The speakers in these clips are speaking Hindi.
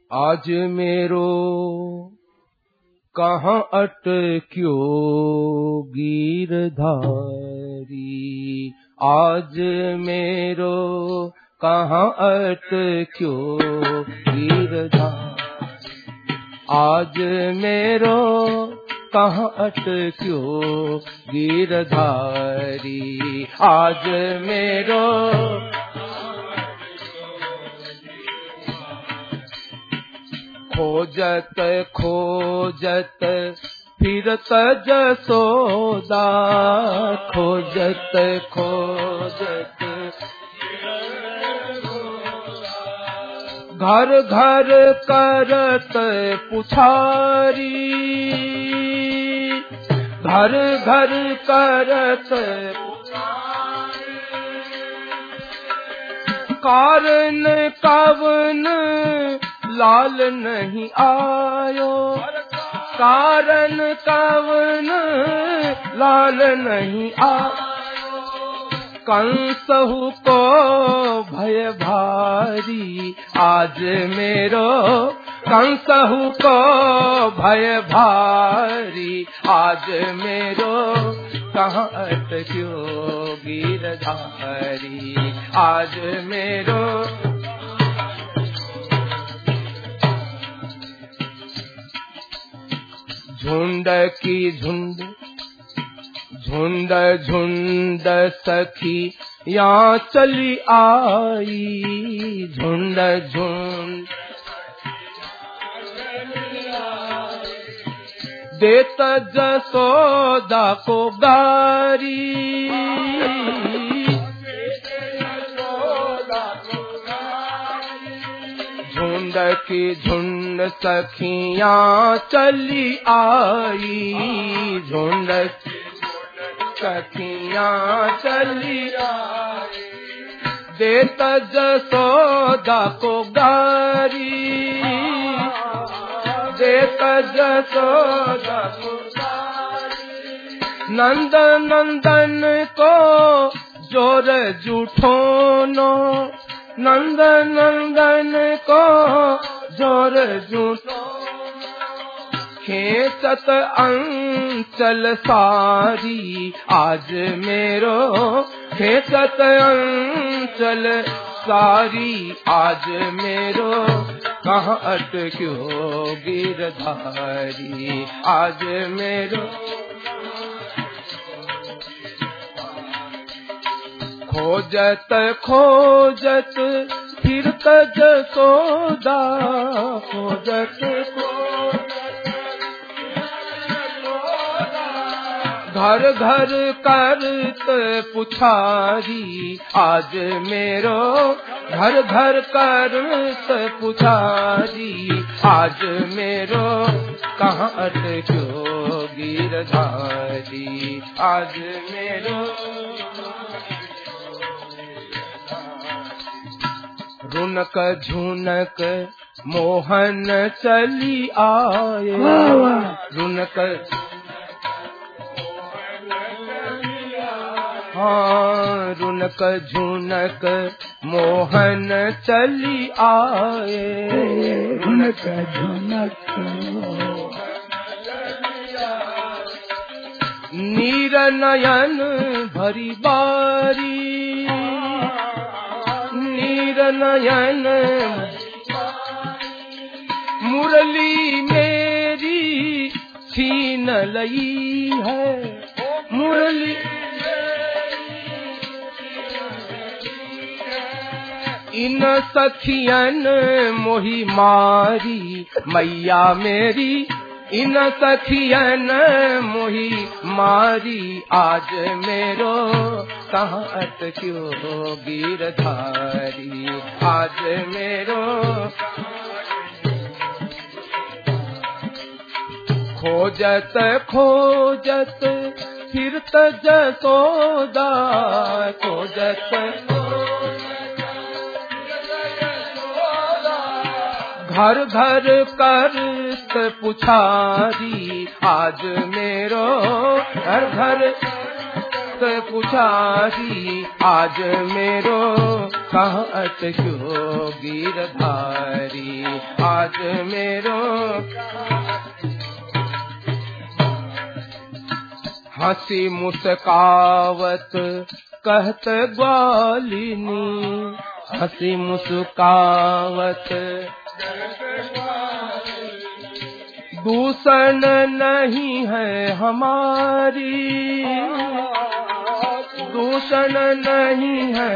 आज मेरो कहाँ अटक्यो गिरधारी, आज मेरो कहाँ अटक्यो गिरधारी, आज मेरो कहाँ अटक्यो गिरधारी, आज मेरो खोजत खोजत फिरत जसोदा, खोजत खोजत घर घर करत पुछारी, घर घर करत कारण कवन लाल नहीं आयो, कारण कवन लाल नहीं आयो, कंसहु को भय भारी, आज मेरो कंसहु को भय भारी, आज मेरो कहाँ अटक्यो गिरधारी, आज मेरो झुंड की झुंड झुंड झुंड सखी यहाँ चली आई, झुंड झुंड देत जसोदा को गारी, झुंड की झुंड सखियाँ चली आई, झुंड सखियाँ चली आई, देत जसोदा को गारी, देत जसोदा को गारी, नंद नंदन को जोर जूठोनो, नंद नंदन को जोर जूठो, खेचत अंचल सारी, आज मेरो खेचत अंचल सारी, आज मेरो कहाँ अटक्यो गिरधारी, आज मेरो खोजत खोजत फिरत जसोदा, खोजत खोजत घर घर करत पुछारी, आज मेरो घर घर करत पुछारी, आज मेरो कहाँ अटक्यो गिरधारी, आज मेरो रुनक झुनक मोहन चली आए, रुनक हाँ रुनक झुनक मोहन चली आए, रुनक झुनक नीर नयन भरी बारी, नीर नयन मुरली मेरी छीन लई है, मुरली इन सखियन मोही मारी, मैया मेरी इन सखियन मोही मारी, आज मेरो कहाँ अटक्यो गिरधारी, आज मेरो खोजत खोजत फिरत जसोदा, खोजत घर घर करत पुछारी, आज मेरो घर घर पुछारी, आज मेरो कहाँ अटक्यो गिरधारी, आज मेरो हंसी मुस्कावत कहत ग्वालिनी, हंसी मुस्कावत दूषण नहीं है हमारी, दूषण नहीं है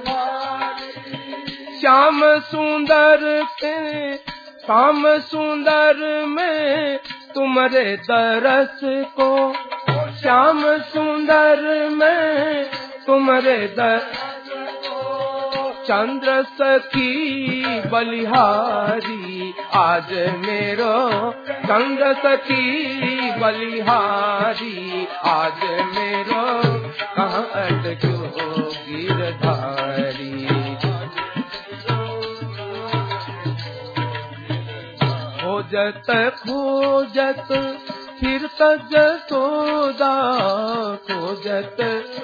श्याम सुंदर के श्याम सुंदर में तुम्हारे दरस को, श्याम सुंदर में तुम्हारे चंद्र सखी बलिहारी, आज मेरो चंद्र सखी बलिहारी, आज मेरो कहाँ अटक्यो गिरधारी। खोजत खोजत फिरत जसोदा, खोजत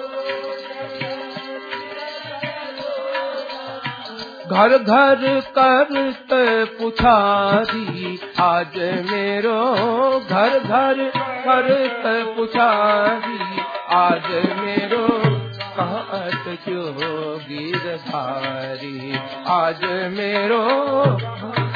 घर घर करत पुछारी, आज मेरो घर घर करत पुछारी, आज मेरो कहाँ अटक्यो गिरधारी, आज मेरो